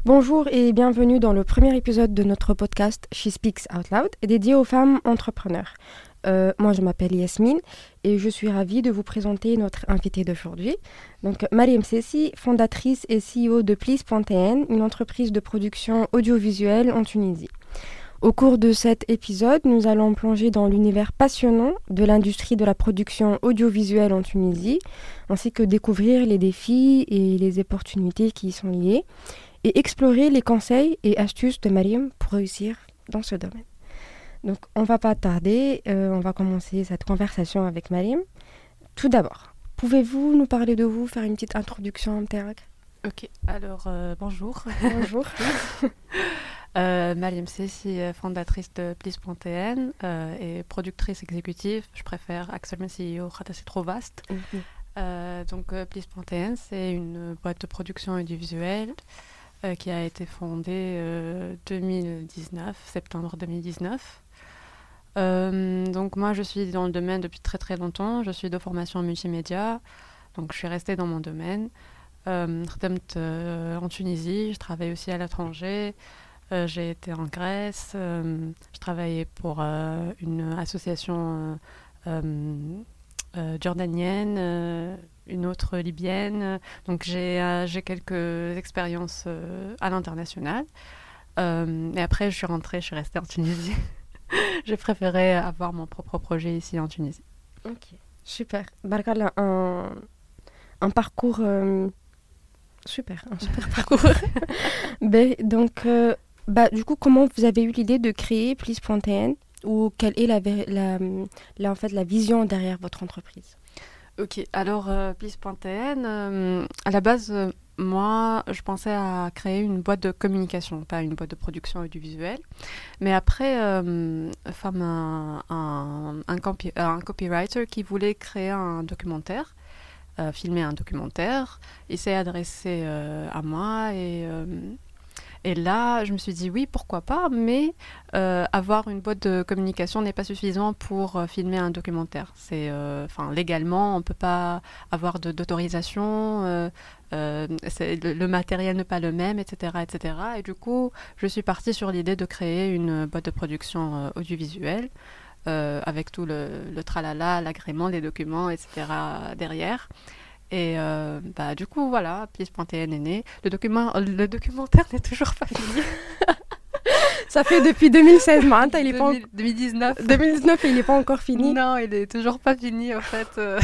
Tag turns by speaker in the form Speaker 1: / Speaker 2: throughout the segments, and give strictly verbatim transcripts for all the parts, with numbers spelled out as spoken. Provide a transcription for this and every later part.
Speaker 1: Bonjour et bienvenue dans le premier épisode de notre podcast She Speaks Out Loud, dédié aux femmes entrepreneurs. Euh, moi, je m'appelle Yasmine et je suis ravie de vous présenter notre invitée d'aujourd'hui. Donc, Mariam Sessi, fondatrice et C E O de Please point T N, une entreprise de production audiovisuelle en Tunisie. Au cours de cet épisode, nous allons plonger dans l'univers passionnant de l'industrie de la production audiovisuelle en Tunisie, ainsi que découvrir les défis et les opportunités qui y sont liés, et explorer les conseils et astuces de Mariam pour réussir dans ce domaine. Donc, on ne va pas tarder, euh, on va commencer cette conversation avec Mariam. Tout d'abord, pouvez-vous nous parler de vous, faire une petite introduction en terre?
Speaker 2: Ok, alors euh, bonjour.
Speaker 1: Bonjour.
Speaker 2: euh, Mariam Sessi, fondatrice de Please point T N euh, et productrice exécutive. Je préfère actuellement C E O, c'est trop vaste. Mm-hmm. Euh, donc, euh, Please point T N, c'est une boîte de production audiovisuelle euh, qui a été fondée euh, deux mille dix-neuf, septembre deux mille dix-neuf. Euh, donc moi je suis dans le domaine depuis très très longtemps, je suis de formation en multimédia, donc je suis restée dans mon domaine. Euh, euh, en Tunisie, je travaille aussi à l'étranger, euh, j'ai été en Grèce, euh, je travaillais pour euh, une association euh, euh, jordanienne, euh, une autre libyenne, donc j'ai, euh, j'ai quelques expériences euh, à l'international. Euh, et après je suis rentrée, je suis restée en Tunisie. J'ai préféré avoir mon propre projet ici en Tunisie.
Speaker 1: Ok, super. Barkala, un, un parcours euh, super, un super parcours. ben, donc, euh, bah, du coup, comment vous avez eu l'idée de créer Please point T N ou quelle est la, la, la, en fait, la vision derrière votre entreprise?
Speaker 2: Ok, alors euh, Please point T N, euh, à la base, euh, moi, je pensais à créer une boîte de communication, pas une boîte de production audiovisuelle. Mais après, euh, femme, un, un, un, copy, un copywriter qui voulait créer un documentaire, euh, filmer un documentaire, il s'est adressé euh, à moi et... Euh, Et là, je me suis dit oui, pourquoi pas, mais euh, avoir une boîte de communication n'est pas suffisant pour euh, filmer un documentaire. C'est, euh, légalement, on ne peut pas avoir de, d'autorisation, euh, euh, c'est, le, le matériel n'est pas le même, et cetera, et cetera. Et du coup, je suis partie sur l'idée de créer une boîte de production euh, audiovisuelle euh, avec tout le, le tralala, l'agrément, les documents, et cetera derrière. Et euh, bah, du coup, voilà, Please point T N est né. Le, document, le documentaire n'est toujours pas fini.
Speaker 1: Ça fait depuis deux mille seize, Maranta, il est
Speaker 2: deux mille, pas en... deux mille dix-neuf.
Speaker 1: deux mille dix-neuf et il n'est pas encore fini.
Speaker 2: Non, il n'est toujours pas fini, en fait. Euh...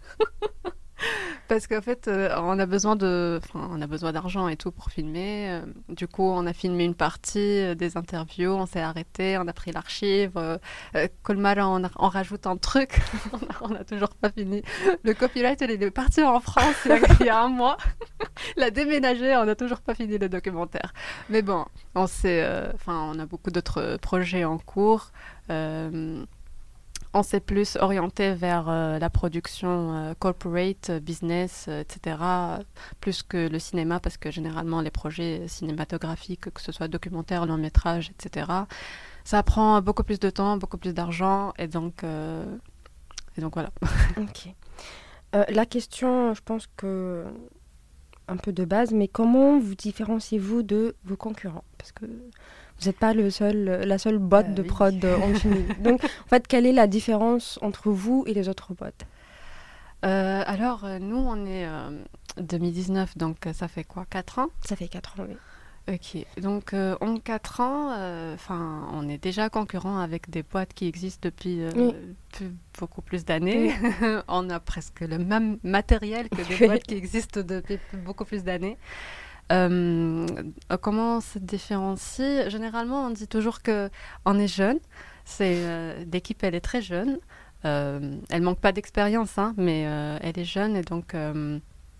Speaker 2: Parce qu'en fait, euh, on a besoin de, enfin, on a besoin d'argent et tout pour filmer. Euh, du coup, on a filmé une partie euh, des interviews, on s'est arrêté, on a pris l'archive. Euh, euh, Colmar, on, on rajoute un truc, on n'a toujours pas fini. Le copyright, il est parti en France il y a, il y a un mois. Il a déménagé, on n'a toujours pas fini le documentaire. Mais bon, on sait, enfin, euh, on a beaucoup d'autres projets en cours. Euh, On s'est plus orienté vers euh, la production euh, corporate, business, euh, et cetera, plus que le cinéma, parce que généralement, les projets cinématographiques, que ce soit documentaire, long métrage, et cetera, ça prend beaucoup plus de temps, beaucoup plus d'argent, et donc, euh, et donc voilà.
Speaker 1: Ok. Euh, la question, je pense que un peu de base, mais comment vous différenciez-vous de vos concurrents? Parce que vous n'êtes pas le seul, la seule boîte euh, de prod oui. en Tunisie. Donc, en fait, quelle est la différence entre vous et les autres boîtes?
Speaker 2: euh, Alors, euh, nous, on est euh, deux mille dix-neuf, donc ça fait quoi, quatre ans?
Speaker 1: Ça fait quatre ans, oui.
Speaker 2: Ok, donc euh, en quatre ans, enfin, euh, on est déjà concurrent avec des boîtes qui existent depuis euh, oui. plus, beaucoup plus d'années. Oui. On a presque le même matériel que des boîtes qui existent depuis beaucoup plus d'années. Euh, comment on se différencie? Généralement, on dit toujours qu'on est jeune. C'est, euh, l'équipe, elle est très jeune. Euh, elle manque pas d'expérience, hein, mais euh, elle est jeune et donc euh,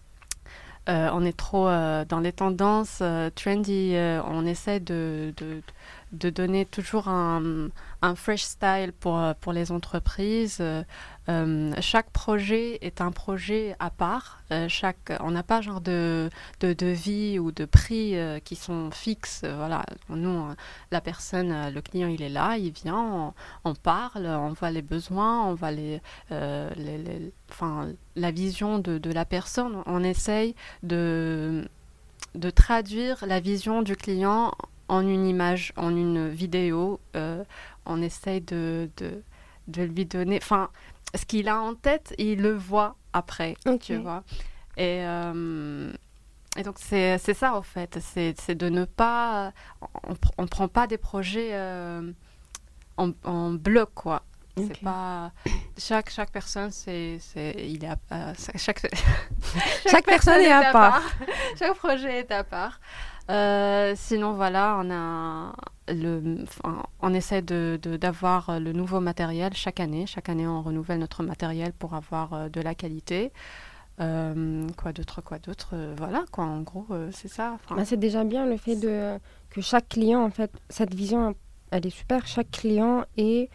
Speaker 2: euh, on est trop euh, dans les tendances euh, trendy. Euh, on essaie de, de, de donner toujours un, un fresh style pour, pour les entreprises. Euh, chaque projet est un projet à part. Euh, chaque, on n'a pas genre de, de, de vie ou de prix euh, qui sont fixes. Euh, voilà. Nous, euh, la personne, euh, le client, il est là, il vient, on, on parle, on voit les besoins, on voit les, euh, les, les, enfin, la vision de, de la personne. On essaye de de traduire la vision du client en une image, en une vidéo. Euh, on essaye de, de, de lui donner... Enfin, ce qu'il a en tête, il le voit après, okay. tu vois. Et, euh, et donc, c'est, c'est ça, en fait. C'est, c'est de ne pas... On ne prend pas des projets euh, en, en bloc, quoi. Okay. C'est pas... Chaque, chaque personne, c'est... c'est il est à, euh, chaque, chaque,
Speaker 1: chaque personne est à part. part.
Speaker 2: Chaque projet est à part. Euh, sinon, voilà, on, a le, enfin, on essaie de, de, d'avoir le nouveau matériel chaque année. Chaque année, on renouvelle notre matériel pour avoir euh, de la qualité. Euh, quoi d'autre, quoi d'autre euh, voilà, quoi, en gros, euh, c'est ça.
Speaker 1: Bah, c'est déjà bien le fait de, que chaque client, en fait, cette vision, elle est super. Chaque client est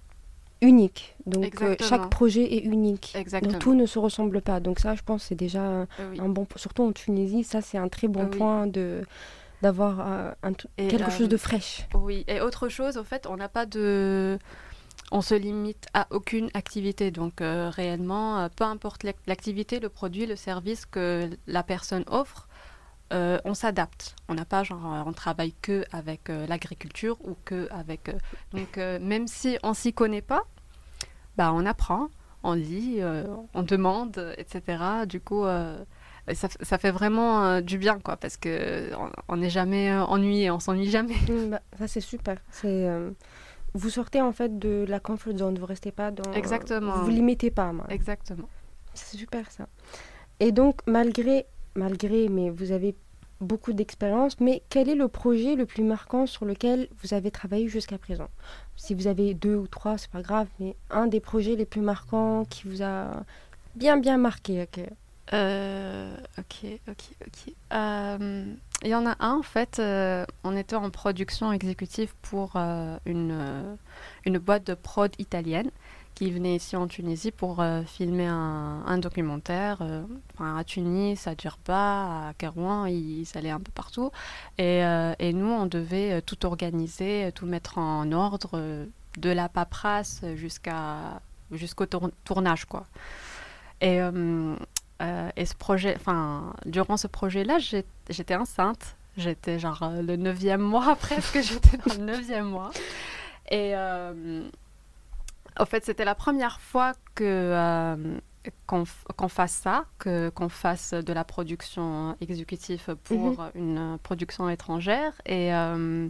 Speaker 1: unique. Donc, euh, chaque projet est unique.
Speaker 2: Exactement.
Speaker 1: Donc, tout ne se ressemble pas. Donc, ça, je pense, c'est déjà un, euh, oui. un bon... Surtout en Tunisie, ça, c'est un très bon euh, point oui. de, d'avoir euh, un, quelque euh, chose de fraîche.
Speaker 2: Oui. Et autre chose, au fait, on n'a pas de... On se limite à aucune activité. Donc, euh, réellement, euh, peu importe l'activité, le produit, le service que la personne offre, Euh, on s'adapte. On n'a pas genre on travaille que avec euh, l'agriculture ou que avec euh, donc euh, même si on s'y connaît pas, bah on apprend, on lit, euh, on demande, et cetera. Du coup, euh, ça, ça fait vraiment euh, du bien quoi, parce que on n'est jamais euh, ennuyé, on s'ennuie jamais.
Speaker 1: Bah, ça c'est super. C'est euh, vous sortez en fait de la comfort zone, vous restez pas dans.
Speaker 2: Exactement.
Speaker 1: Vous vous limitez pas. Moi.
Speaker 2: Exactement.
Speaker 1: C'est super ça. Et donc malgré Malgré, mais vous avez beaucoup d'expérience, mais quel est le projet le plus marquant sur lequel vous avez travaillé jusqu'à présent ? Si vous avez deux ou trois, c'est pas grave, mais un des projets les plus marquants qui vous a bien, bien marqué. Ok,
Speaker 2: euh, ok, ok. ok. Euh, il y en a un, en fait, euh, on était en production exécutive pour euh, une, euh, une boîte de prod italienne qui venait ici en Tunisie pour euh, filmer un, un documentaire euh, à Tunis, à Djerba, à Kairouan, ils, ils allaient un peu partout. Et, euh, et nous, on devait euh, tout organiser, tout mettre en ordre, euh, de la paperasse jusqu'à, jusqu'au tour- tournage, quoi. Et, euh, euh, et ce projet, enfin, durant ce projet-là, j'ai, j'étais enceinte. J'étais genre euh, le neuvième mois presque, j'étais dans le neuvième mois. Et... Euh, En fait, c'était la première fois que, euh, qu'on, qu'on fasse ça, que, qu'on fasse de la production exécutive pour mm-hmm. une production étrangère. Et, euh,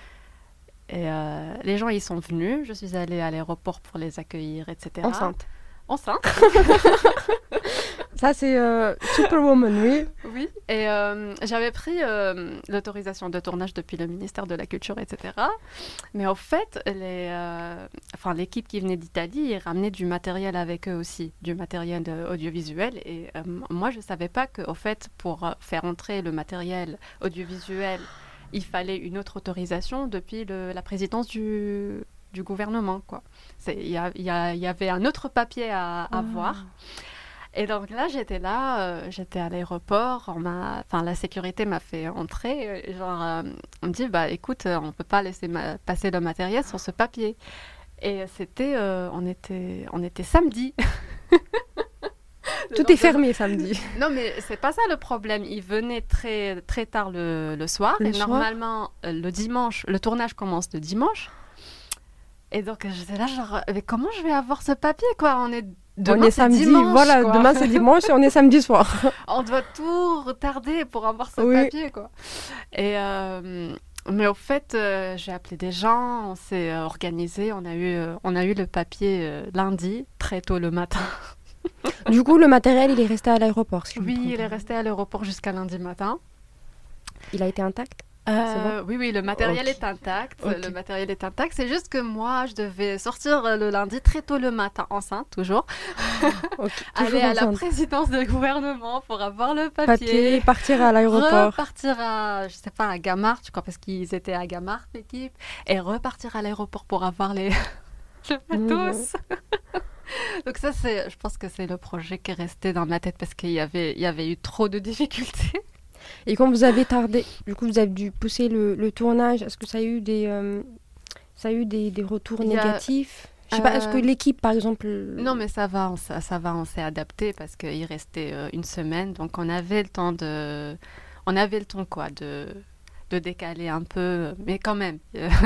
Speaker 2: et euh, les gens, ils sont venus. Je suis allée à l'aéroport pour les accueillir, et cetera.
Speaker 1: Enceinte.
Speaker 2: Enceinte.
Speaker 1: Ça, c'est euh, Superwoman, oui.
Speaker 2: Oui, et euh, j'avais pris euh, l'autorisation de tournage depuis le ministère de la Culture, et cetera. Mais en fait, les, euh, enfin, l'équipe qui venait d'Italie, ils ramenaient du matériel avec eux aussi, du matériel audiovisuel. Et euh, moi, je ne savais pas qu'au fait, pour faire entrer le matériel audiovisuel, il fallait une autre autorisation depuis le, la présidence du, du gouvernement, quoi. Il y, y, y avait un autre papier à, à oh. voir. Et donc là, j'étais là, euh, j'étais à l'aéroport, on m'a, enfin la sécurité m'a fait entrer, euh, genre euh, on me dit bah écoute, euh, on peut pas laisser ma- passer le matériel sur ce papier. Et c'était, euh, on était, on était samedi.
Speaker 1: Tout est fermé samedi.
Speaker 2: Non mais c'est pas ça le problème. Ils venaient très très tard le, le soir. Le et soir. Normalement euh, le dimanche, le tournage commence le dimanche. Et donc j'étais là genre mais comment je vais avoir ce papier quoi ? On est Demain,
Speaker 1: on est samedi,
Speaker 2: dimanche,
Speaker 1: voilà,
Speaker 2: quoi.
Speaker 1: Demain c'est dimanche et on est samedi soir.
Speaker 2: On doit tout retarder pour avoir ce
Speaker 1: oui.
Speaker 2: papier, quoi. Et euh, mais au fait, euh, j'ai appelé des gens, on s'est euh, organisé, on a eu, euh, on a eu le papier euh, lundi, très tôt le matin.
Speaker 1: Du coup, le matériel, il est resté à l'aéroport, si
Speaker 2: Oui, il est resté à l'aéroport jusqu'à lundi matin.
Speaker 1: Il a été intact ?
Speaker 2: Euh, oui, oui, le matériel
Speaker 1: okay.
Speaker 2: est intact.
Speaker 1: Okay.
Speaker 2: Le matériel est intact. C'est juste que moi, je devais sortir le lundi très tôt le matin, enceinte toujours,
Speaker 1: okay.
Speaker 2: aller
Speaker 1: toujours
Speaker 2: à
Speaker 1: enceinte.
Speaker 2: la présidence du gouvernement pour avoir le papier.
Speaker 1: Papier, partir à l'aéroport.
Speaker 2: Repartir à, je sais pas, à Gamart, je crois, parce qu'ils étaient à Gamart, l'équipe, et repartir à l'aéroport pour avoir les le matos. Mmh. Donc ça, c'est, je pense que c'est le projet qui est resté dans ma tête parce qu'il y avait, il y avait eu trop de difficultés.
Speaker 1: Et quand vous avez tardé, du coup, vous avez dû pousser le, le tournage. Est-ce que ça a eu des, euh, ça a eu des, des retours a, négatifs ? Je sais euh, pas. Est-ce que l'équipe, par exemple
Speaker 2: Non, mais ça va, on, ça, ça va, on s'est adapté parce qu'il restait euh, une semaine, donc on avait le temps de, on avait le temps, quoi, de, de décaler un peu, mais quand même.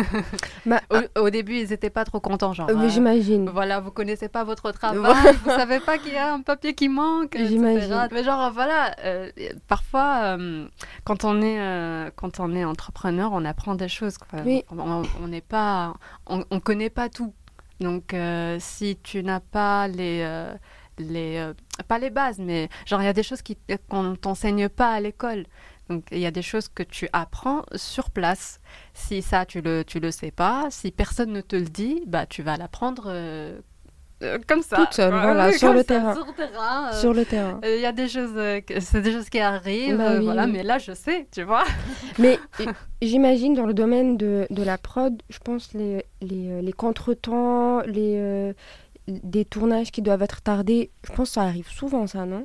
Speaker 1: Bah,
Speaker 2: au, au début, ils n'étaient pas trop contents, genre.
Speaker 1: euh,
Speaker 2: euh,
Speaker 1: J'imagine.
Speaker 2: Voilà, vous connaissez pas votre travail,
Speaker 1: Voilà.
Speaker 2: vous savez pas qu'il y a un papier qui manque, et cetera.
Speaker 1: J'imagine.
Speaker 2: Mais genre, voilà, euh, parfois, euh, quand on est, euh, quand on est entrepreneur, on apprend des choses, quoi.
Speaker 1: Oui.
Speaker 2: On on n'est pas, on, on connaît pas tout. Donc, euh, si tu n'as pas les, euh, les, euh, pas les bases, mais genre il y a des choses qui, qu'on ne t'enseigne pas à l'école. Donc, il y a des choses que tu apprends sur place. Si ça, tu le, tu le sais pas, si personne ne te le dit, bah, tu vas l'apprendre euh, euh, comme ça.
Speaker 1: Toute seule,
Speaker 2: Ouais,
Speaker 1: voilà,
Speaker 2: ouais,
Speaker 1: sur
Speaker 2: comme
Speaker 1: le
Speaker 2: ça,
Speaker 1: terrain.
Speaker 2: Sur le terrain. euh,
Speaker 1: Sur le terrain.
Speaker 2: euh, Il y a des choses, euh, que- c'est des choses qui arrivent,
Speaker 1: Bah
Speaker 2: euh,
Speaker 1: oui,
Speaker 2: voilà,
Speaker 1: oui.
Speaker 2: mais là, je sais, tu vois.
Speaker 1: Mais euh, j'imagine dans le domaine de, de la prod, je pense les, les, euh, les contretemps, les, euh, des tournages qui doivent être tardés, je pense que ça arrive souvent, ça, non?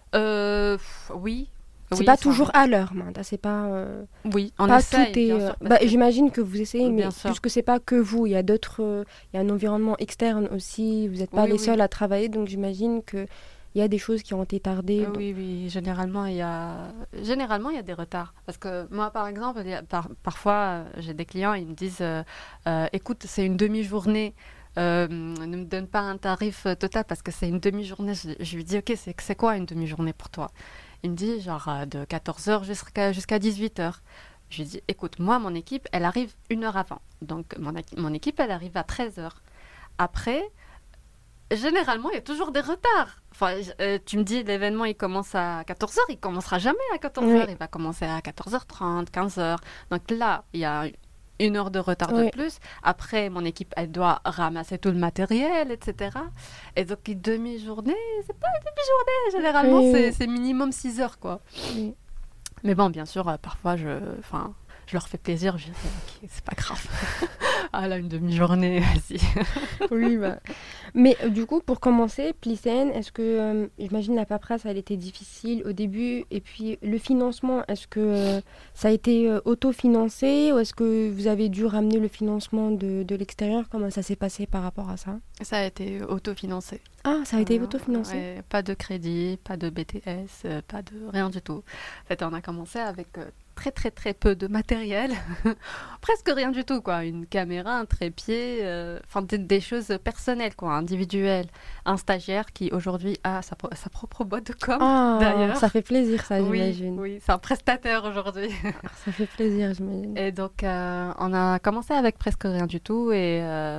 Speaker 2: Euh, pff, oui.
Speaker 1: C'est
Speaker 2: Oui,
Speaker 1: pas
Speaker 2: ça
Speaker 1: toujours
Speaker 2: arrive.
Speaker 1: à l'heure, Manda, c'est pas... euh,
Speaker 2: Oui, on
Speaker 1: pas
Speaker 2: essaye,
Speaker 1: tout est...
Speaker 2: bien
Speaker 1: euh,
Speaker 2: sûr, parce
Speaker 1: bah,
Speaker 2: que-
Speaker 1: j'imagine que vous essayez, mais
Speaker 2: Bien sûr.
Speaker 1: puisque c'est pas que vous, il y a d'autres... euh, il y a un environnement externe aussi, vous n'êtes pas
Speaker 2: Oui,
Speaker 1: les
Speaker 2: oui.
Speaker 1: seuls à travailler, donc j'imagine qu'il y a des choses qui ont été tardées.
Speaker 2: Euh,
Speaker 1: donc-
Speaker 2: Oui, oui, généralement, il y a... généralement, il y a des retards. Parce que moi, par exemple, il y a par- parfois, euh, j'ai des clients, ils me disent euh, euh, écoute, c'est une demi-journée, euh, ne me donne pas un tarif euh, total parce que c'est une demi-journée. Je, je lui dis ok, c'est, c'est quoi une demi-journée pour toi? Il me dit genre euh, de quatorze heures jusqu'à, jusqu'à dix-huit heures. Je lui dis écoute, moi, mon équipe, elle arrive une heure avant. Donc, mon, équi- mon équipe, elle arrive à treize heures. Après, généralement, il y a toujours des retards. Enfin, j- euh, tu me dis, l'événement, il commence à quatorze heures, il commencera jamais à quatorze heures,
Speaker 1: Oui.
Speaker 2: il va commencer à quatorze heures trente, quinze heures. Donc là, il y a une heure de retard
Speaker 1: Oui.
Speaker 2: de plus. Après, mon équipe, elle doit ramasser tout le matériel, et cetera. Et donc, une demi-journée, c'est pas une demi-journée. Généralement,
Speaker 1: Oui,
Speaker 2: c'est,
Speaker 1: oui.
Speaker 2: c'est minimum six heures, quoi.
Speaker 1: Oui.
Speaker 2: Mais bon, bien sûr, euh, parfois, je, enfin, je leur fais plaisir. Je dis, ok, c'est pas grave. Ah là, une demi-journée, vas-y.
Speaker 1: Oui, bah. Mais euh, du coup, pour commencer, Plicen, est-ce que, euh, j'imagine la paperasse, elle était difficile au début, et puis le financement, est-ce que euh, ça a été euh, autofinancé, ou est-ce que vous avez dû ramener le financement de, de l'extérieur? Comment ça s'est passé par rapport à ça?
Speaker 2: Ça a été autofinancé.
Speaker 1: Ah, ça a été
Speaker 2: Euh,
Speaker 1: autofinancé?
Speaker 2: ouais, pas de crédit, pas de B T S, euh, pas de rien du tout. En fait, on a commencé avec euh, très très très peu de matériel, presque rien du tout, quoi. Une caméra, un trépied, euh, enfin des, des choses personnelles, quoi, individuelles. Un stagiaire qui aujourd'hui a sa, pro- sa propre boîte de com,
Speaker 1: Ah,
Speaker 2: d'ailleurs.
Speaker 1: ça fait plaisir, ça,
Speaker 2: Oui,
Speaker 1: j'imagine.
Speaker 2: oui, c'est un prestataire aujourd'hui.
Speaker 1: Ça fait plaisir, j'imagine.
Speaker 2: Et donc, euh, on a commencé avec presque rien du tout. Et, euh,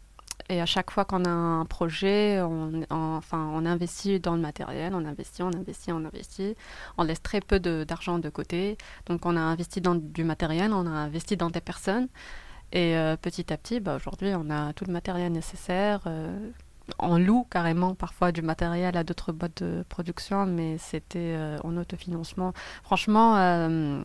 Speaker 2: et à chaque fois qu'on a un projet, on, on- enfin, on investit dans le matériel, on investit, on investit, on investit. On laisse très peu de- d'argent de côté. Donc, on a investi dans du matériel, on a investi dans des personnes. Et euh, petit à petit, bah, aujourd'hui, on a tout le matériel nécessaire. euh, on loue carrément parfois du matériel à d'autres boîtes de production, mais c'était euh, en autofinancement. Franchement, euh,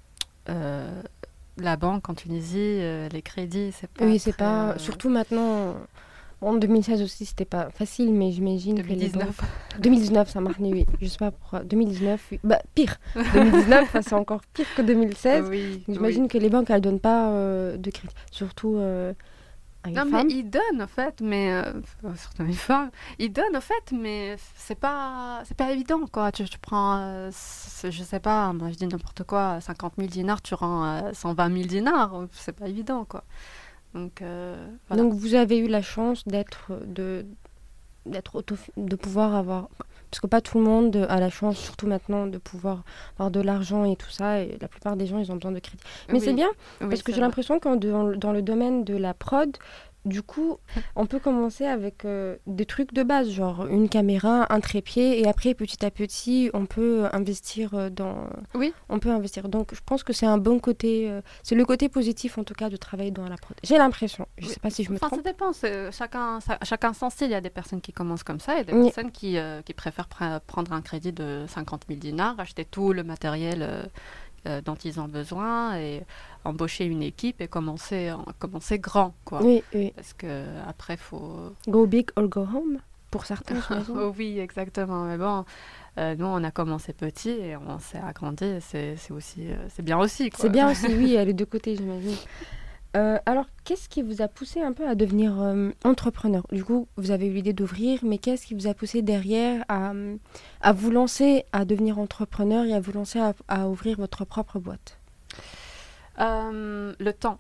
Speaker 2: euh, la banque en Tunisie, euh, les crédits, c'est pas.
Speaker 1: Oui, c'est
Speaker 2: très,
Speaker 1: pas...
Speaker 2: euh,
Speaker 1: Surtout maintenant, en deux mille seize aussi, c'était pas facile, mais j'imagine que les banques...
Speaker 2: deux mille dix-neuf.
Speaker 1: deux mille dix-neuf, ça marche, oui. Je sais pas pourquoi. deux mille dix-neuf, oui. Bah, pire. deux mille dix-neuf, ça, c'est encore pire que deux mille seize.
Speaker 2: Oui,
Speaker 1: J'imagine
Speaker 2: oui.
Speaker 1: que les banques, elles donnent pas euh, de crédit. Surtout euh, à une
Speaker 2: Non, mais
Speaker 1: femme.
Speaker 2: ils donnent en fait, mais euh, surtout une femme, ils donnent en fait, mais c'est pas, c'est pas évident quoi. Tu, tu prends, euh, c'est- je sais pas, moi je dis n'importe quoi, cinquante mille dinars, tu rends euh, cent vingt mille dinars, c'est pas évident quoi. Donc euh, voilà.
Speaker 1: Donc, vous avez eu la chance d'être... De, d'être auto... de pouvoir avoir... Parce que pas tout le monde a la chance, surtout maintenant, de pouvoir avoir de l'argent et tout ça. Et la plupart des gens, ils ont besoin de crédit. Mais
Speaker 2: Oui,
Speaker 1: c'est bien,
Speaker 2: oui,
Speaker 1: parce que
Speaker 2: c'est
Speaker 1: j'ai
Speaker 2: vrai.
Speaker 1: l'impression que dans, le- dans le domaine de la prod, du coup, on peut commencer avec euh, des trucs de base, genre une caméra, un trépied, et après, petit à petit, on peut investir euh, dans...
Speaker 2: Oui.
Speaker 1: On peut investir. Donc, je pense que c'est un bon côté... euh, c'est le côté positif, en tout cas, de travailler dans la prod. J'ai l'impression. Je
Speaker 2: Oui.
Speaker 1: sais pas si je me
Speaker 2: Enfin,
Speaker 1: trompe.
Speaker 2: ça dépend. c'est- Chacun, ça- chacun son style. Il y a des personnes qui commencent comme ça et des
Speaker 1: Oui.
Speaker 2: personnes qui, euh, qui préfèrent pre- prendre un crédit de cinquante mille dinars, acheter tout le matériel euh, euh, dont ils ont besoin et embaucher une équipe et commencer, en- commencer grand, quoi.
Speaker 1: Oui, oui.
Speaker 2: Parce que après, faut.
Speaker 1: Go big or go home, pour certains, j'imagine.
Speaker 2: Oh oui, exactement. Mais bon, euh, nous, on a commencé petit et on s'est agrandi. et C'est, c'est aussi, euh, c'est bien aussi, quoi.
Speaker 1: C'est bien aussi, oui, il y a les deux côtés, j'imagine. Euh, alors, qu'est-ce qui vous a poussé un peu à devenir euh, entrepreneur? Du coup, vous avez eu l'idée d'ouvrir, mais qu'est-ce qui vous a poussé derrière à, à vous lancer à devenir entrepreneur et à vous lancer à, à ouvrir votre propre boîte?
Speaker 2: Euh, le temps.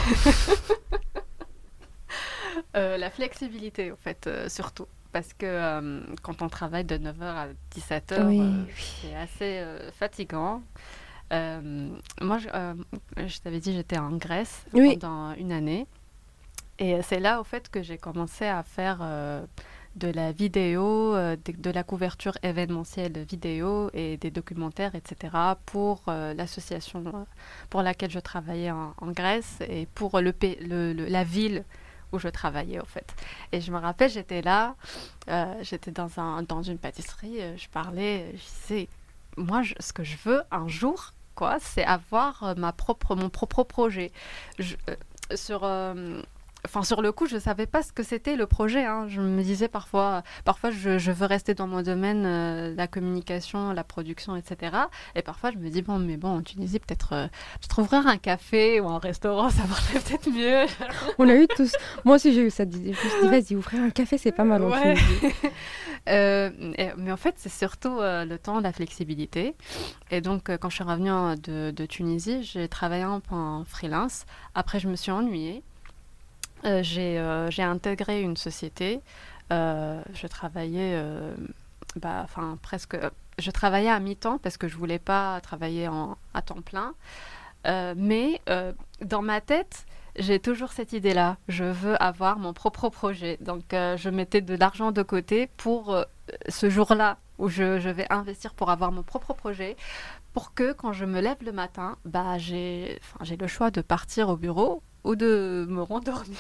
Speaker 2: Euh, la flexibilité, en fait, euh, surtout. Parce que euh, quand on travaille de neuf heures à dix-sept heures,
Speaker 1: Oui,
Speaker 2: euh,
Speaker 1: oui.
Speaker 2: c'est assez euh, fatigant. Euh, moi, je, euh, je t'avais dit, j'étais en Grèce
Speaker 1: Oui.
Speaker 2: pendant une année. Et c'est là, au fait, que j'ai commencé à faire euh, de la vidéo, euh, de, de la couverture événementielle vidéo et des documentaires, et cetera, pour euh, l'association euh, pour laquelle je travaillais en, en Grèce et pour le, pa- le, le- la ville où je travaillais, au fait. Et je me rappelle, j'étais là, euh, j'étais dans, un, dans une pâtisserie, euh, je parlais, je disais, moi, je- ce que je veux un jour, quoi, c'est avoir euh, ma propre, mon propre projet. Je, euh, sur... euh, Enfin, sur le coup, je ne savais pas ce que c'était le projet, hein. Je me disais parfois, parfois je, je veux rester dans mon domaine, euh, la communication, la production, et cetera. Et parfois, je me dis, bon, mais bon, en Tunisie, peut-être euh, peut-être ouvrir un café ou un restaurant, ça marcherait peut-être mieux.
Speaker 1: On a eu tous. Moi aussi, j'ai eu cette idée. Je me suis dit, vas-y, ouvrir un café, c'est pas mal en
Speaker 2: Ouais.
Speaker 1: Tunisie.
Speaker 2: Euh, et- mais en fait, c'est surtout euh, le temps, la flexibilité. Et donc, euh, quand je suis revenue en- de, de Tunisie, j'ai travaillé en, en freelance. Après, je me suis ennuyée. Euh, j'ai euh, j'ai intégré une société. Euh, je travaillais, euh, bah, enfin presque, euh, je travaillais à mi-temps parce que je voulais pas travailler en, à temps plein. Euh, mais euh, dans ma tête, j'ai toujours cette idée-là. Je veux avoir mon propre projet. Donc, euh, je mettais de l'argent de côté pour euh, ce jour-là où je, je vais investir pour avoir mon propre projet, pour que quand je me lève le matin, bah, j'ai, enfin, j'ai le choix de partir au bureau ou de me rendormir.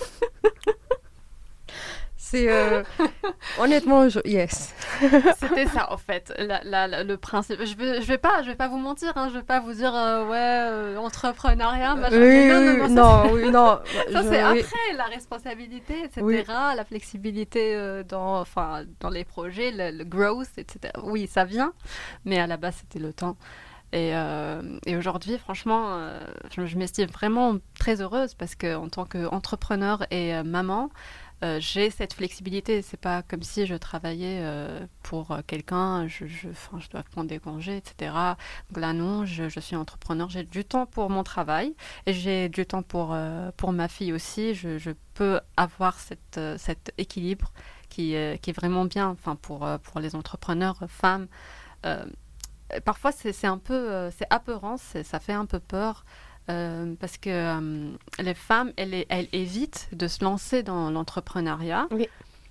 Speaker 1: C'est euh, honnêtement, je... yes.
Speaker 2: C'était ça, en fait, la- la- la- le principe. Je vais, je vais pas, je vais pas vous mentir, hein, je vais pas vous dire, euh, ouais, euh, entrepreneuriat, machin. Mais
Speaker 1: Oui,
Speaker 2: non, non,
Speaker 1: oui,
Speaker 2: non,
Speaker 1: oui,
Speaker 2: ça,
Speaker 1: non,
Speaker 2: c'est,
Speaker 1: oui, non.
Speaker 2: ça,
Speaker 1: Je-
Speaker 2: c'est
Speaker 1: oui,
Speaker 2: après la responsabilité,
Speaker 1: oui.
Speaker 2: et cetera. La flexibilité euh, dans, enfin, dans les projets, le, le growth, et cetera. Oui, ça vient, mais à la base, c'était le temps. Et, euh, et aujourd'hui, franchement, euh, je, je m'estime vraiment très heureuse parce qu'en tant qu'entrepreneur et euh, maman, euh, j'ai cette flexibilité. C'est pas comme si je travaillais euh, pour euh, quelqu'un, je, je, enfin, je dois prendre des congés, et cetera. Donc là, non, je, je suis entrepreneur, j'ai du temps pour mon travail et j'ai du temps pour, euh, pour ma fille aussi. Je, je peux avoir cette, euh, cet équilibre qui, euh, qui est vraiment bien, enfin, pour, euh, pour les entrepreneurs femmes. Euh, Parfois, c'est c'est un peu, euh, c'est apeurant, c'est- ça fait un peu peur euh, parce que euh, les femmes, elles, elles évitent de se lancer dans l'entrepreneuriat
Speaker 1: Oui.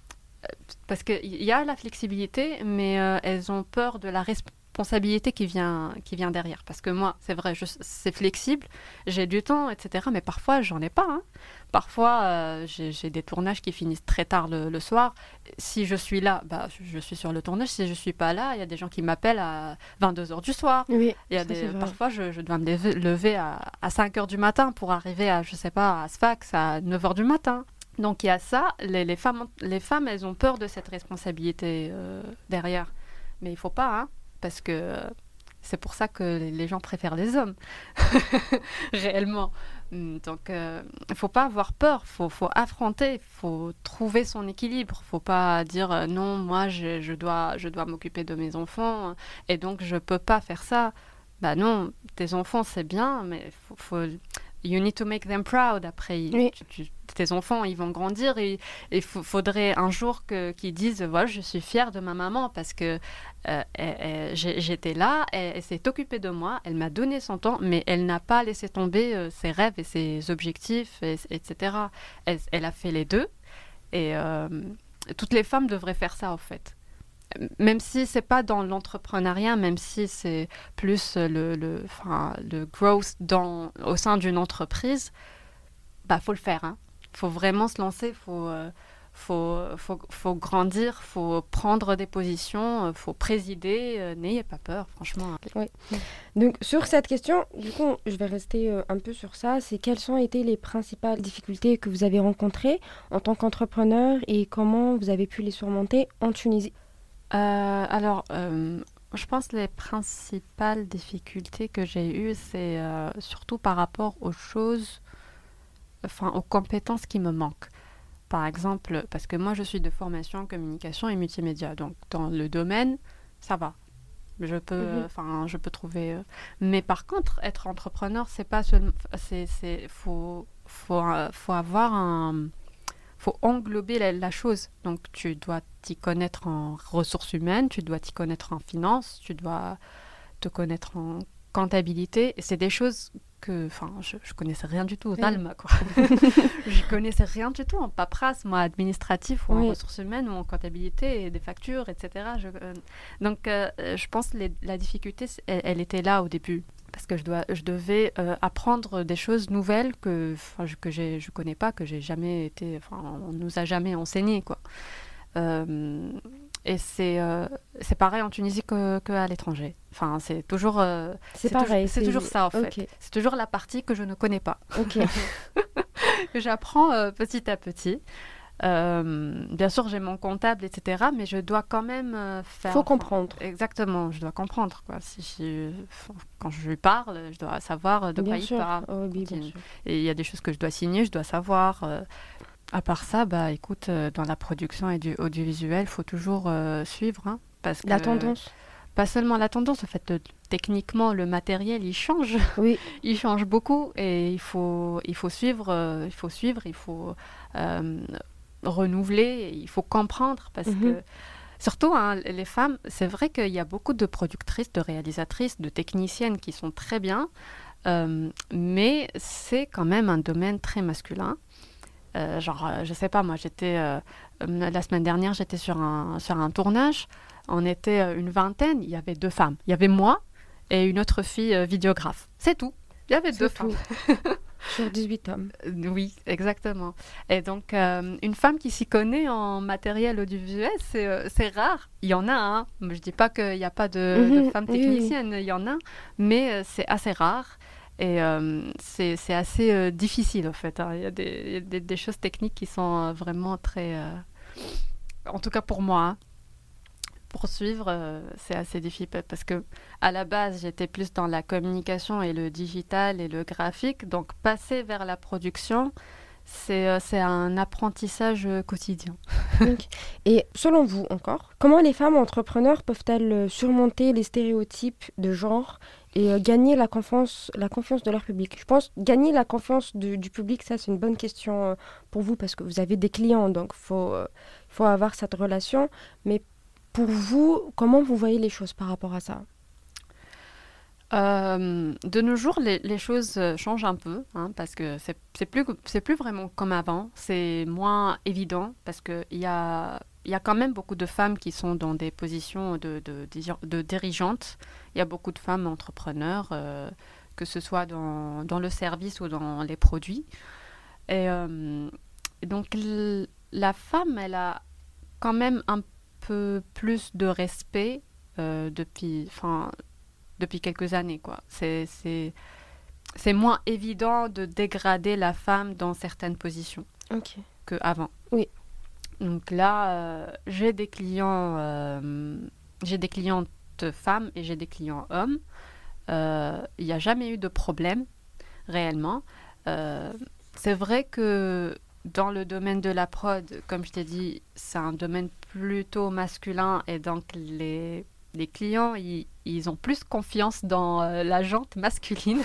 Speaker 2: parce qu'il y a la flexibilité, mais euh, elles ont peur de la responsabilité qui vient, qui vient derrière. Parce que moi, c'est vrai, je- c'est flexible, j'ai du temps, et cetera. Mais parfois, j'en ai pas, hein. Parfois, euh, j'ai j'ai des tournages qui finissent très tard le, le soir. Si je suis là, bah, je je suis sur le tournage. Si je suis pas là, il y a des gens qui m'appellent à vingt-deux heures du soir.
Speaker 1: Oui,
Speaker 2: Il y a
Speaker 1: ça, c'est
Speaker 2: des,
Speaker 1: vrai.
Speaker 2: parfois, je, je dois me lever, lever à, à cinq heures du matin pour arriver à, je sais pas, à Sfax à neuf heures du matin. Donc il y a ça, les, les femmes, ont- les femmes, elles ont peur de cette responsabilité euh, derrière. Mais il faut pas, hein, parce que euh, c'est pour ça que les, les gens préfèrent les hommes, réellement. Hum, Donc euh, il faut pas avoir peur, faut, faut affronter, faut trouver son équilibre. Faut pas dire euh, non, moi je, je dois, je dois m'occuper de mes enfants euh, et donc je peux pas faire ça. Bah non, tes enfants c'est bien, mais faut, faut you need to make them proud. Après, ils-
Speaker 1: Oui.
Speaker 2: tu- tu- tes enfants, ils vont grandir et il faudrait un jour que, qu'ils disent, voilà, je suis fière de ma maman parce que euh, elle- elle- j'ai- j'étais là, elle, elle s'est occupée de moi, elle m'a donné son temps, mais elle n'a pas laissé tomber euh, ses rêves et ses objectifs, et- etc. Elle, elle a fait les deux et euh, toutes les femmes devraient faire ça, en fait. Même si c'est pas dans l'entrepreneuriat, même si c'est plus le, le, enfin, le growth dans, au sein d'une entreprise, bah faut le faire, hein. Faut vraiment se lancer, faut, euh, faut, faut, faut grandir, faut prendre des positions, euh, faut présider. euh, N'ayez pas peur, franchement.
Speaker 1: Oui. Donc, sur cette question, du coup, je vais rester euh, un peu sur ça. C'est quelles ont été les principales difficultés que vous avez rencontrées en tant qu'entrepreneur et comment vous avez pu les surmonter en Tunisie?
Speaker 2: Euh, alors, euh, je pense que les principales difficultés que j'ai eues, c'est euh, surtout par rapport aux choses enfin, aux compétences qui me manquent. Par exemple, parce que moi, je suis de formation communication et multimédia. Donc, dans le domaine, ça va. Je peux, enfin, mm-hmm. je peux trouver. Euh... Mais par contre, être entrepreneur, c'est pas seulement. C'est, c'est, faut, faut, euh, faut avoir un. Faut englober la, la chose. Donc, tu dois t'y connaître en ressources humaines, tu dois t'y connaître en finance, tu dois te connaître en comptabilité. Et c'est des choses que, enfin, je, je connaissais rien du tout au Talma, quoi. Je connaissais rien du tout en paperasse, moi, administratif ou oui. en ressources humaines ou en comptabilité, et des factures, et cetera. Je, euh, donc, euh, je pense que les, la difficulté, elle, elle était là au début. Parce que je, dois, je devais euh, apprendre des choses nouvelles que, que j'ai, je ne connais pas, que j'ai jamais été... Enfin, on ne nous a jamais enseigné, quoi. Euh, et c'est, euh, c'est pareil en Tunisie que, qu'à l'étranger. Enfin, c'est toujours... Euh,
Speaker 1: c'est, c'est pareil.
Speaker 2: Toujours, c'est, c'est toujours ça, en fait.
Speaker 1: Okay.
Speaker 2: C'est toujours la partie que je ne connais pas.
Speaker 1: Ok.
Speaker 2: Que j'apprends euh, petit à petit. Euh, bien sûr, j'ai mon comptable, et cetera, mais je dois quand même euh, faire...
Speaker 1: Il faut comprendre.
Speaker 2: Exactement, je dois comprendre, quoi. Si je, quand je lui parle, je dois savoir de
Speaker 1: bien
Speaker 2: quoi
Speaker 1: sûr.
Speaker 2: il parle.
Speaker 1: Oh, oui, bien sûr.
Speaker 2: Et il y a des choses que je dois signer, je dois savoir. Euh, à part ça, bah, écoute, euh, dans la production et du audiovisuel, il faut toujours euh, suivre. Hein, parce que,
Speaker 1: la tendance.
Speaker 2: Pas seulement la tendance, en fait, le, techniquement, le matériel, il change.
Speaker 1: Oui.
Speaker 2: Il change beaucoup et il faut, il faut suivre, euh, il faut suivre, il faut... Euh, renouveler, il faut comprendre parce mm-hmm. que surtout hein, les femmes, c'est vrai qu'il y a beaucoup de productrices, de réalisatrices, de techniciennes qui sont très bien, euh, mais c'est quand même un domaine très masculin. Euh, genre, euh, je sais pas, moi j'étais euh, la semaine dernière, j'étais sur un sur un tournage, on était euh, une vingtaine, il y avait deux femmes, il y avait moi et une autre fille euh, vidéographe, c'est tout. Il y avait c'est deux tout. femmes.
Speaker 1: Sur dix-huit hommes.
Speaker 2: Oui, exactement. Et donc, euh, une femme qui s'y connaît en matériel audiovisuel, c'est, euh, c'est rare. Il y en a, hein. Je ne dis pas qu'il n'y a pas de, mm-hmm. de femmes techniciennes, oui. Il y en a, mais euh, c'est assez rare. Et euh, c'est, c'est assez euh, difficile, en fait. Hein. Il y a, des, il y a des, des choses techniques qui sont euh, vraiment très... Euh, en tout cas pour moi, hein. Poursuivre, euh, c'est assez difficile parce que à la base, j'étais plus dans la communication et le digital et le graphique. Donc, passer vers la production, c'est, euh, c'est un apprentissage quotidien.
Speaker 1: Donc, et selon vous, encore, comment les femmes entrepreneurs peuvent-elles surmonter les stéréotypes de genre et euh, gagner la confiance, la confiance de leur public ? Je pense gagner la confiance de, du public, ça, c'est une bonne question euh, pour vous parce que vous avez des clients, donc il faut, euh, faut avoir cette relation. Mais pour vous, comment vous voyez les choses par rapport à ça ?
Speaker 2: euh, De nos jours, les, les choses changent un peu, hein, parce que c'est, c'est, plus, c'est plus vraiment comme avant. C'est moins évident, parce qu'il y a, y a quand même beaucoup de femmes qui sont dans des positions de, de, de, de dirigeantes. Il y a beaucoup de femmes entrepreneurs, euh, que ce soit dans, dans le service ou dans les produits. Et euh, donc, l- la femme, elle a quand même un peu peu plus de respect euh, depuis, enfin, depuis quelques années, quoi. C'est, c'est, c'est moins évident de dégrader la femme dans certaines positions
Speaker 1: okay.
Speaker 2: qu'avant.
Speaker 1: Oui.
Speaker 2: Donc là, euh, j'ai des clients, euh, j'ai des clientes femmes et j'ai des clients hommes. Il euh, n'y a jamais eu de problème, réellement. Euh, c'est vrai que dans le domaine de la prod, comme je t'ai dit, c'est un domaine plutôt masculin et donc les, les clients, ils, ils ont plus confiance dans euh, la jante masculine.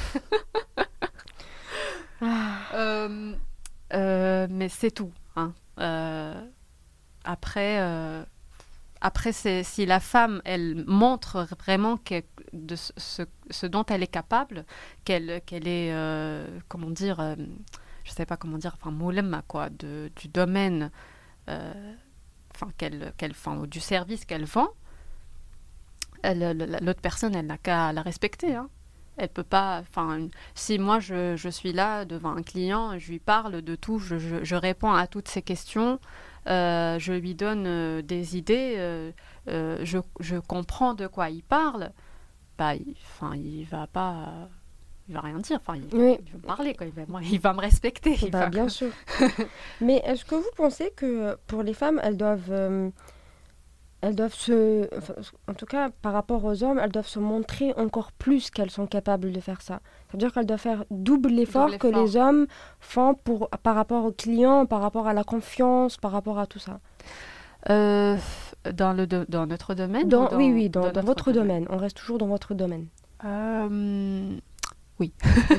Speaker 2: euh, euh, mais c'est tout. Hein. Euh, après, euh, après c'est, si la femme, elle montre vraiment que, de ce, ce dont elle est capable, qu'elle, qu'elle est, euh, comment dire... Euh, je sais pas comment dire, enfin, moulema, quoi, de, du domaine, euh, enfin, qu'elle, qu'elle, enfin, du service qu'elle vend, elle, l'autre personne, elle n'a qu'à la respecter, hein. Elle peut pas, enfin, si moi, je, je suis là devant un client, je lui parle de tout, je, je, je réponds à toutes ses questions, euh, je lui donne euh, des idées, euh, euh, je, je comprends de quoi il parle, bah, il, enfin, il va pas... Euh, il va rien dire, enfin, il,
Speaker 1: oui.
Speaker 2: il va me parler, quoi. Il, va, moi, il va me respecter. Il
Speaker 1: bah,
Speaker 2: va...
Speaker 1: Bien sûr. Mais est-ce que vous pensez que pour les femmes, elles doivent euh, elles doivent se, enfin, en tout cas par rapport aux hommes, elles doivent se montrer encore plus qu'elles sont capables de faire ça. Ça veut dire qu'elles doivent faire double l'effort
Speaker 2: Double
Speaker 1: que
Speaker 2: effort.
Speaker 1: les hommes font pour, par rapport aux clients, par rapport à la confiance, par rapport à tout ça.
Speaker 2: Euh, dans, le do- dans notre domaine ou
Speaker 1: Dans,
Speaker 2: dans,
Speaker 1: oui, oui, dans, dans
Speaker 2: notre
Speaker 1: votre domaine. On reste toujours dans votre domaine.
Speaker 2: Euh, oui.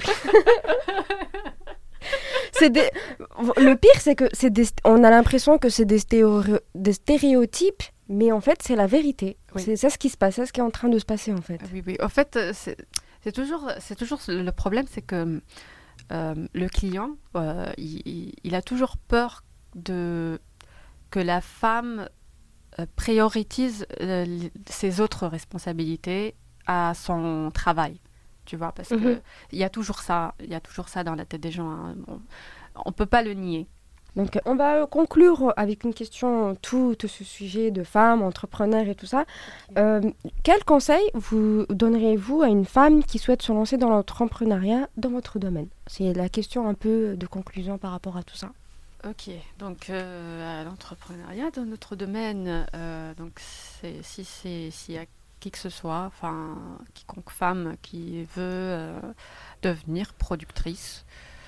Speaker 1: C'est des... Le pire, c'est que c'est des... on a l'impression que c'est des, stéréo... des stéréotypes, mais en fait, c'est la vérité.
Speaker 2: Oui.
Speaker 1: C'est ça ce qui se passe, c'est ce qui est en train de se passer, en fait.
Speaker 2: Oui, oui. En fait, euh, c'est, c'est toujours, c'est toujours le problème, c'est que euh, le client, euh, il, il- il a toujours peur de que la femme euh, priorise euh, l- ses autres responsabilités à son travail. Tu vois, parce que
Speaker 1: Mhm.
Speaker 2: il y a toujours ça, il y a toujours ça dans la tête des gens, hein. On, on peut pas le nier.
Speaker 1: Donc, on va conclure avec une question, tout ce sujet de femmes, entrepreneurs et tout ça. Euh, quel conseil vous donneriez-vous à une femme qui souhaite se lancer dans l'entrepreneuriat dans votre domaine? C'est la question un peu de conclusion par rapport à tout ça.
Speaker 2: Ok, donc euh, à l'entrepreneuriat dans notre domaine, euh, donc c'est, si c'est s'il y a qui que ce soit, enfin quiconque femme qui veut euh, devenir productrice,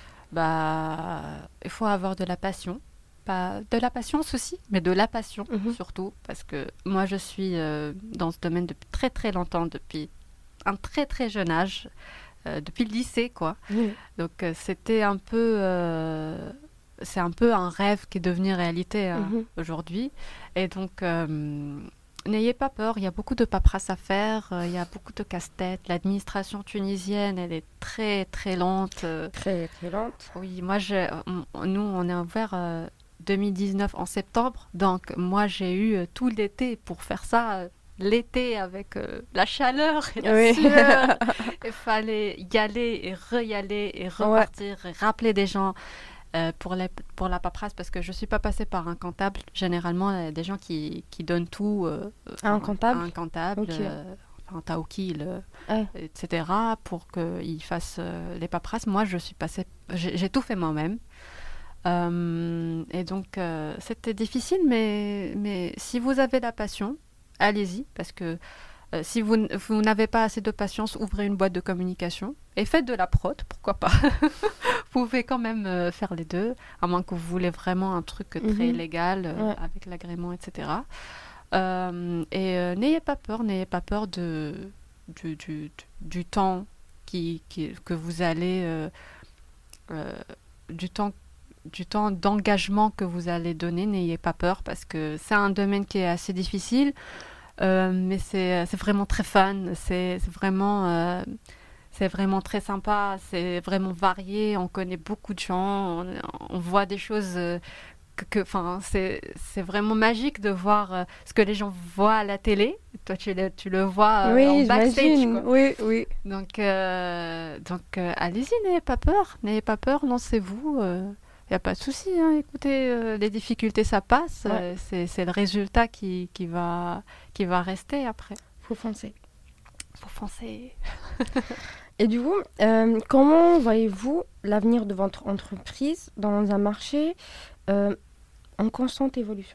Speaker 2: bah il faut avoir de la passion, pas de la patience aussi, mais de la passion
Speaker 1: Mhm.
Speaker 2: surtout, parce que moi je suis euh, dans ce domaine depuis très très longtemps, depuis un très très jeune âge, euh, depuis le lycée quoi.
Speaker 1: Oui.
Speaker 2: Donc euh, c'était un peu, euh, c'est un peu un rêve qui est devenu réalité euh,
Speaker 1: Mhm.
Speaker 2: aujourd'hui. Et donc euh, n'ayez pas peur, il y a beaucoup de paperasse à faire, euh, il y a beaucoup de casse-tête. L'administration tunisienne, elle est très très lente. euh.
Speaker 1: Très, très lente.
Speaker 2: Oui, moi, je, on- nous, on est ouvert euh, deux mille dix-neuf en septembre, donc moi j'ai eu euh, tout l'été pour faire ça. euh, L'été avec euh, la chaleur et la
Speaker 1: Oui.
Speaker 2: sueur, il fallait y aller et re-y aller et repartir et rappeler des gens euh, pour, les, pour la paperasse parce que je ne suis pas passée par un comptable. Généralement, il y a des gens qui, qui donnent tout euh,
Speaker 1: Un
Speaker 2: enfin,
Speaker 1: comptable
Speaker 2: à un comptable,
Speaker 1: Ok.
Speaker 2: euh, un taoukil, euh,
Speaker 1: Ouais.
Speaker 2: et cetera pour qu'il fasse euh, les paperasses. Moi, je suis passée, j'ai, j'ai tout fait moi-même. Euh, et donc, euh, c'était difficile, mais, mais si vous avez la passion, allez-y, parce que euh, si vous, n- vous n'avez pas assez de patience, ouvrez une boîte de communication et faites de la prod, pourquoi pas. Vous pouvez quand même euh, faire les deux, à moins que vous voulez vraiment un truc très
Speaker 1: Mhm.
Speaker 2: légal, euh,
Speaker 1: Ouais.
Speaker 2: avec l'agrément, et cetera. Euh, et euh, n'ayez pas peur, n'ayez pas peur de, du, du, du temps qui, qui- que vous allez... euh, euh, du temps du temps d'engagement que vous allez donner, n'ayez pas peur parce que c'est un domaine qui est assez difficile, euh, mais c'est, c'est vraiment très fun, c'est, c'est vraiment, euh, c'est vraiment très sympa, c'est vraiment varié, on connaît beaucoup de gens, on, on voit des choses euh, que, que- enfin, c'est, c'est vraiment magique de voir euh, ce que les gens voient à la télé. Toi, tu le, tu le vois euh, en
Speaker 1: Oui,
Speaker 2: backstage,
Speaker 1: j'imagine.
Speaker 2: quoi.
Speaker 1: Oui, oui.
Speaker 2: Donc, euh, donc euh, allez-y, n'ayez pas peur, n'ayez pas peur, lancez-vous. Il n'y a pas de souci, hein. Écoutez, euh, les difficultés, ça passe.
Speaker 1: Ouais.
Speaker 2: euh, c'est, c'est le résultat qui, qui, va, qui va rester après.
Speaker 1: Faut foncer.
Speaker 2: Faut foncer.
Speaker 1: Et du coup, euh, comment voyez-vous l'avenir de votre entreprise dans un marché euh, en constante évolution?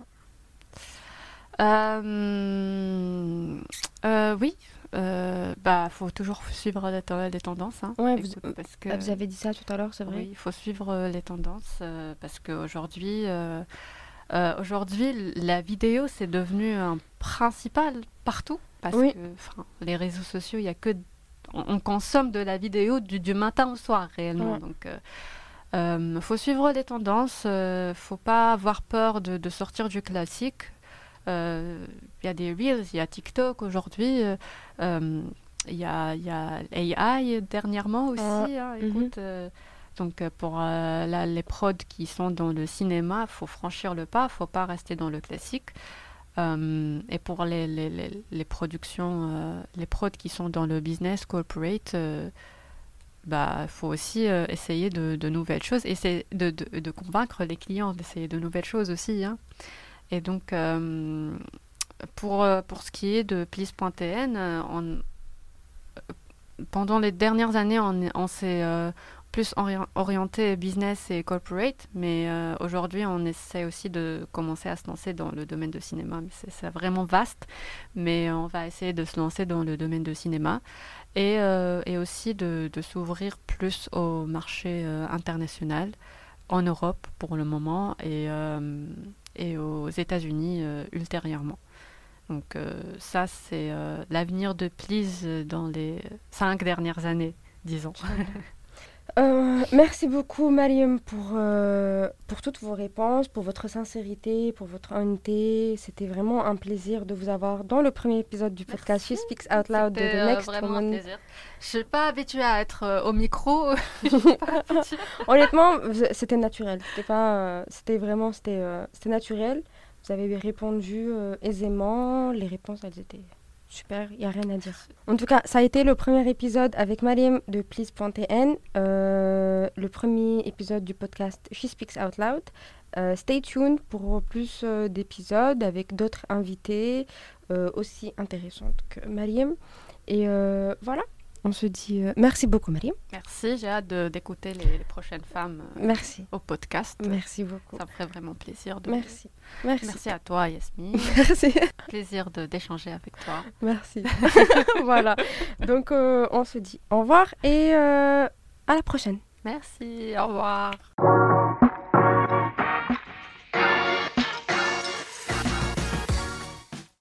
Speaker 2: Euh, euh, oui, euh, bah, faut toujours suivre les, ten- les tendances. Hein.
Speaker 1: Ouais, vous,
Speaker 2: Écoute, parce que,
Speaker 1: ah, vous avez dit ça tout à l'heure, c'est vrai?
Speaker 2: oui, il faut suivre euh, les tendances euh, parce qu'aujourd'hui, euh, euh, aujourd'hui, la vidéo, c'est devenu un principal partout. Parce
Speaker 1: Oui.
Speaker 2: que 'fin, les réseaux sociaux, il y a que on, on consomme de la vidéo du, du matin au soir réellement.
Speaker 1: Ouais.
Speaker 2: Donc, euh, euh, faut suivre les tendances. Euh, faut pas avoir peur de, de sortir du classique. Euh, Il y a des reels, il y a TikTok aujourd'hui. euh, euh, Il y a, il y a A I dernièrement aussi.
Speaker 1: Ouais.
Speaker 2: hein,
Speaker 1: Mhm.
Speaker 2: écoute, euh, donc euh, pour euh, là, les prods qui sont dans le cinéma, il faut franchir le pas, il faut pas rester dans le classique. Euh, et pour les, les, les, les productions, euh, les prods qui sont dans le business corporate, euh, bah, il faut aussi euh, essayer de, de nouvelles choses, essayer de, de, de convaincre les clients d'essayer de nouvelles choses aussi. Hein. Et donc, euh, pour, euh, pour ce qui est de Please.tn, euh, on- pendant les dernières années, on, est- on s'est euh, plus ori- orienté business et corporate, mais euh, aujourd'hui, on essaie aussi de commencer à se lancer dans le domaine de cinéma. Mais c'est, c'est vraiment vaste, mais on va essayer de se lancer dans le domaine de cinéma et, euh, et aussi de, de s'ouvrir plus au marché euh, international, en Europe pour le moment et, euh, et aux États-Unis euh, ultérieurement. Donc euh, ça, c'est euh, l'avenir de Please dans les cinq dernières années, disons.
Speaker 1: Euh, merci beaucoup, Mariam, pour, euh, pour toutes vos réponses, pour votre sincérité, pour votre honnêteté. C'était vraiment un plaisir de vous avoir dans le premier épisode du podcast She Speaks Out Loud de
Speaker 2: C'était
Speaker 1: The
Speaker 2: euh,
Speaker 1: Next
Speaker 2: vraiment
Speaker 1: Woman.
Speaker 2: un plaisir. Je suis pas habituée à être euh, au micro.
Speaker 1: Honnêtement, v- c'était naturel. C'était pas, euh, c'était vraiment, c'était, euh, c'était naturel. Vous avez répondu euh, aisément. Les réponses, elles étaient super. Il y a rien à dire. En tout cas, ça a été le premier épisode avec Mariam de Please point T N, euh, le premier épisode du podcast She Speaks Out Loud. Euh, stay tuned pour plus euh, d'épisodes avec d'autres invités euh, aussi intéressantes que Mariam. Et euh, voilà. On se dit euh, merci beaucoup, Mariam.
Speaker 2: Merci, j'ai hâte de, d'écouter les, les prochaines femmes euh,
Speaker 1: Merci.
Speaker 2: au podcast.
Speaker 1: Merci beaucoup.
Speaker 2: Ça me ferait vraiment plaisir. De...
Speaker 1: Merci. Merci.
Speaker 2: Merci à toi, Yasmine.
Speaker 1: Merci.
Speaker 2: Plaisir de, d'échanger avec toi.
Speaker 1: Merci. Voilà. Donc, euh, on se dit au revoir et euh, à la prochaine.
Speaker 2: Merci, au revoir.